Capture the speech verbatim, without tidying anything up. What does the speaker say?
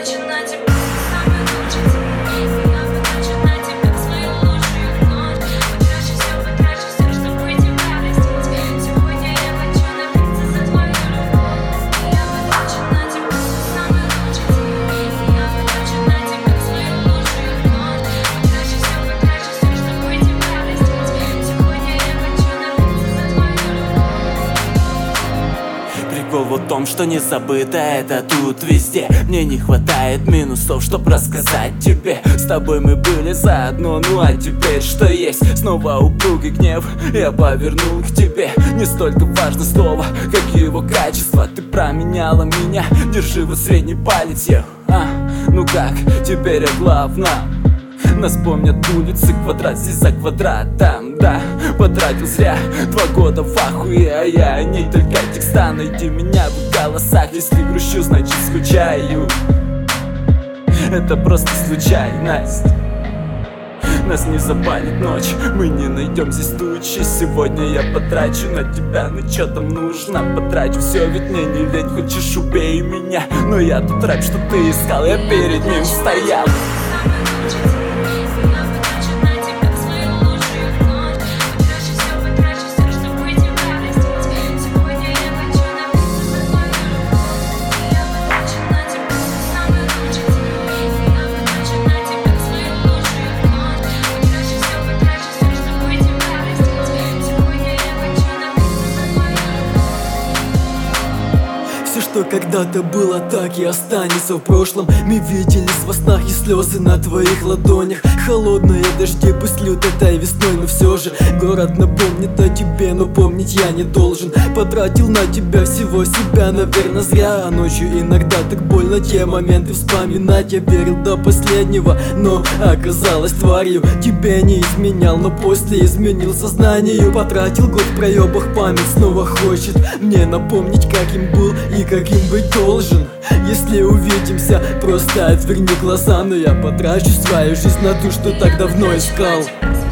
потрачу на тебя самый лучший день. Я потрачу на тебя свою лучшую ночь. Потрачу все, потрачу все, чтобы тебя простить. Сегодня я хочу напиться за твою любовь. Я потрачу на тебя самый лучший день. Я потрачу на тебя свою лучшую ночь. Потрачу все, потрачу все, чтобы тебя простить. Сегодня я хочу напиться за твою любовь. Прикол в том, что не забыто это тут везде. Мне не хватает минусов, чтоб рассказать тебе. С тобой мы были заодно, ну а теперь что есть? Снова упругий гнев я повернул к тебе. Не столько важно слово, как его качество. Ты променяла меня, держи вот средний палец, я. А, ну как, теперь о главном. Нас помнят улицы, квадрат здесь за квадратом, да. Потратил зря два года в ахуе, а я о ней только текста. Найди меня в голосах, если грущу, значит скучаю. Это просто случайность. Нас не запалит ночь, мы не найдем здесь тучи. Сегодня я потрачу на тебя, ну чё там нужно? Потрачу все, ведь мне не лень, хочешь убей меня. Но я тут рэп, что ты искал, я перед ним стоял. Что когда-то было так и останется в прошлом. Мы виделись во снах и слезы на твоих ладонях. Холодные дожди, пусть льют этой весной, но все же город напомнит о тебе, но помнить я не должен. Потратил на тебя всего себя, наверное, зря. А ночью иногда так больно те моменты вспоминать. Я верил до последнего, но оказалось тварью. Тебя не изменял, но после изменил сознанию. Потратил год в проебах, память снова хочет мне напомнить, каким был и каким быть должен. Если увидимся, просто отверни глаза. Но я потрачу свою жизнь на ту, что так давно искал.